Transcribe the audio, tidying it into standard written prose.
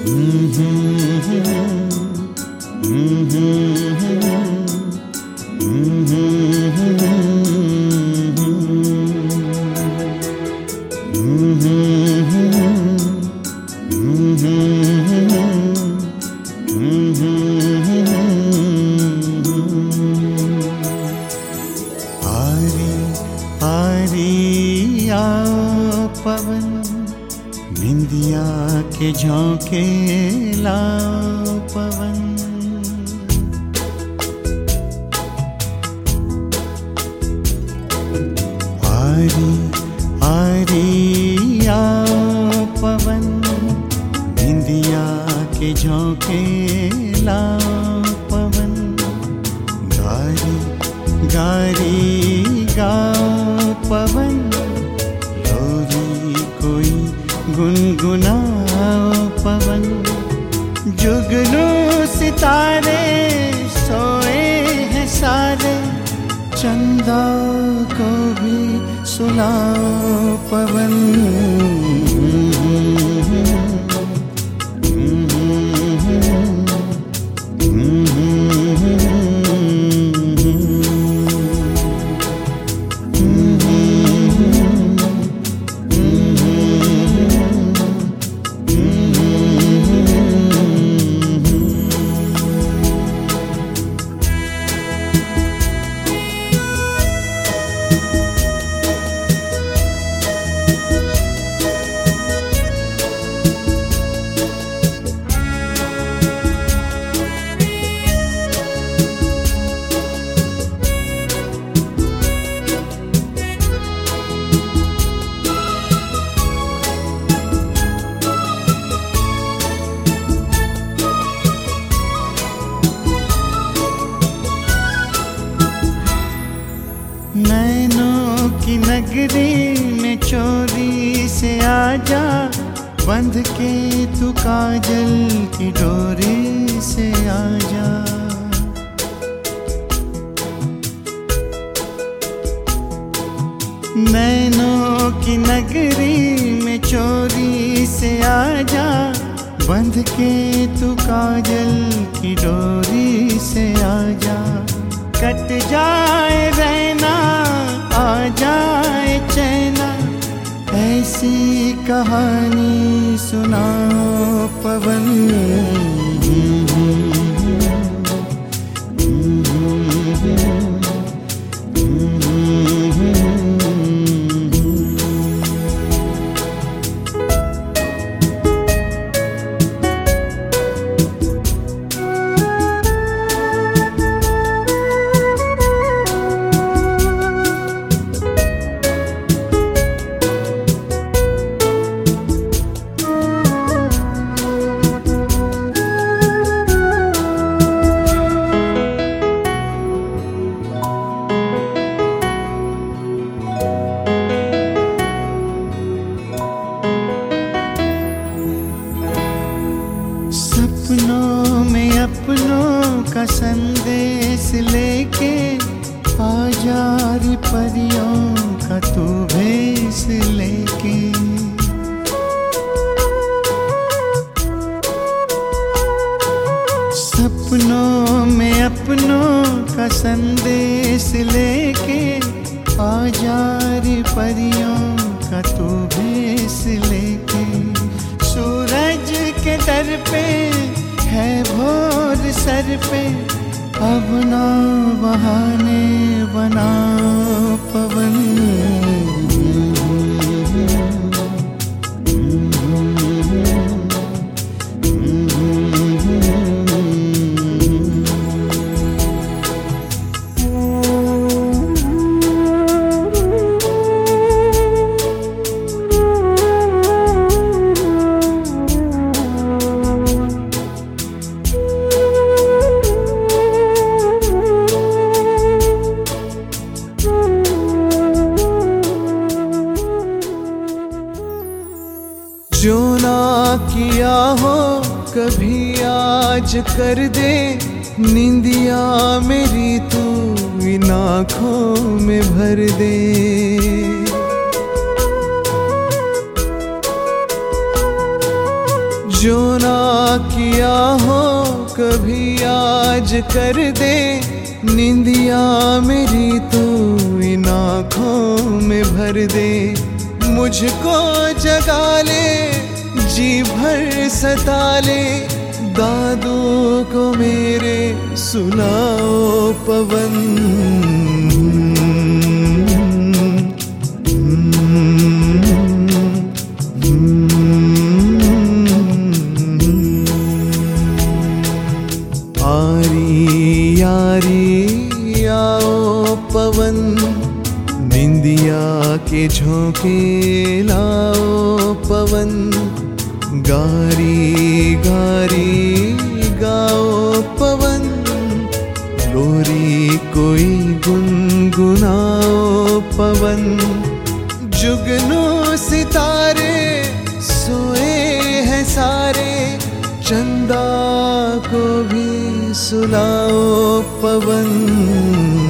आरी आओ पवन, निंदिया के झोंके लाओ पवन। आरी आरी आओ पवन, निंदिया के झोंके लाओ पवन। गारी गारी गाओ पवन, लोरी कोई गुनगुनाओ पवन। जुगनू सितारे सोए हैं सारे, चंदा को भी सुलाओ पवन। नैनों की नगरी में चोरी से आजा, बंध के तू काजल की डोरी से आजा। नैनों की नगरी में चोरी से आजा, बंध के तू काजल की डोरी से आजा। कट जाए रहना आ जाए चैना, ऐसी कहानी सुनाओ पवन। सपनों में अपनों का संदेश लेके आजा रे परियों का तू भेष लेके। सपनों में अपनों का संदेश लेके आजा रे परियों का तू भेष लेके। सूरज के दर पे है भोर सर पे, अब ना बहाने बनाओ पवन। जो ना किया हो कभी आज कर दे, निंदिया मेरी तू इन आँखों में भर दे। जो ना कर दे निंदिया मेरी तू इन आँखों में भर दे। मुझको जगा ले जी भर सता ले, दादों को मेरे सुनाओ पवन। आरी यारी आओ पवन, निंदिया के झोंके लाओ पवन। गारी गारी गाओ पवन, लोरी कोई गुनगुनाओ पवन। जुगनू सितारे सोए हैं सारे, चंदा को भी सुलाओ पवन।